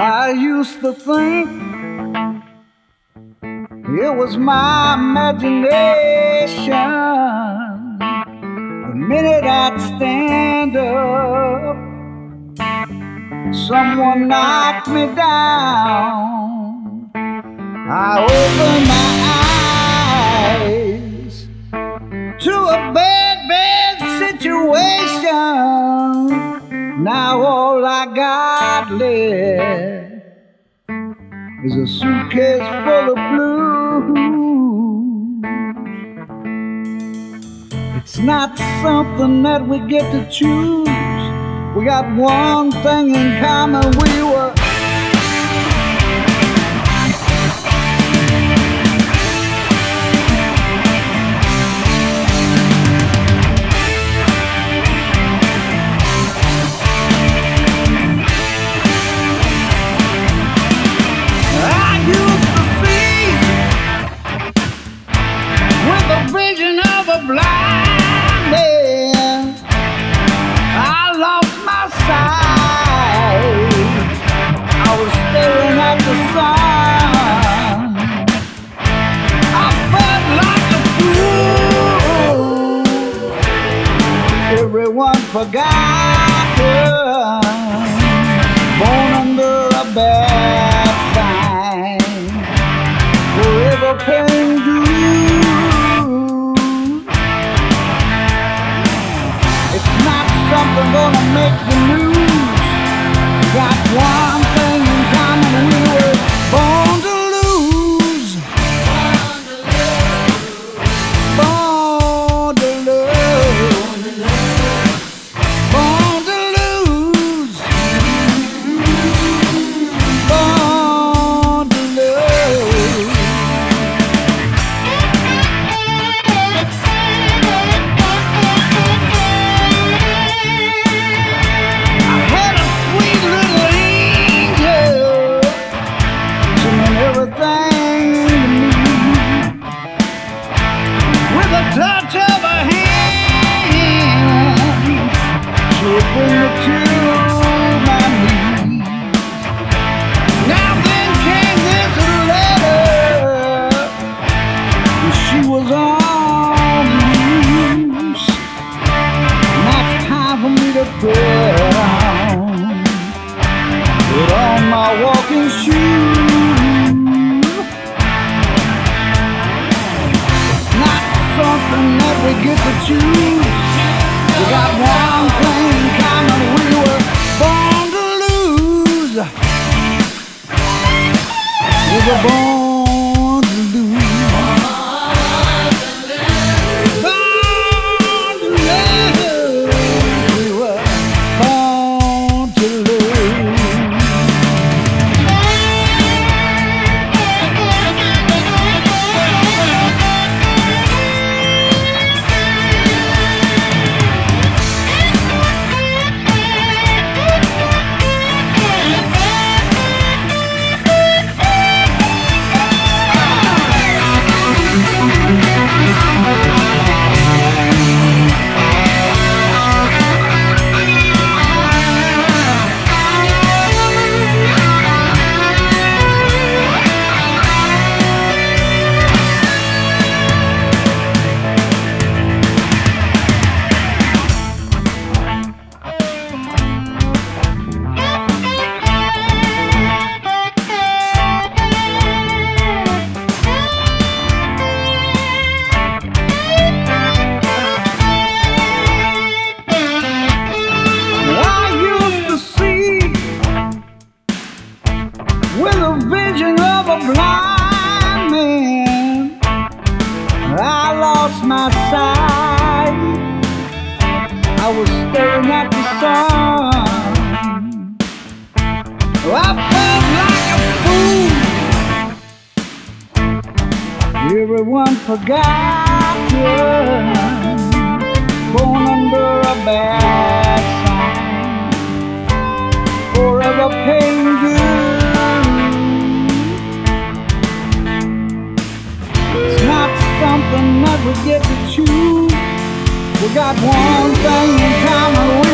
I used to think it was my imagination. The minute I'd stand up, someone knocked me down. I opened my eyes to a bad situation. Now all I got left is a suitcase full of blues. It's not something that we get to choose. We got one thing in common, we were blind man. I lost my sight. I was staring at the sun. I felt like a fool. Everyone forgotten, born under a bad sign, forever paying dues. Something gonna make the news. Got one thing in common, we were born to lose. Born to lose. Born to lose. Born to lose. Touch of a hand, she'll bring me to my knees. Now then came this letter, and she was on loose. Now it's time for me to put on my walking shoes. Something that we get to choose. We got one thing in common, we were born to lose. We were born to lose. Born to lose. We were born to lose. With a vision of a blind man, I lost my sight. I was staring at the sun. I felt like a fool. Everyone forgotten, born under a bad sign, forever paying dues. Something that we get to choose. We got one thing in common.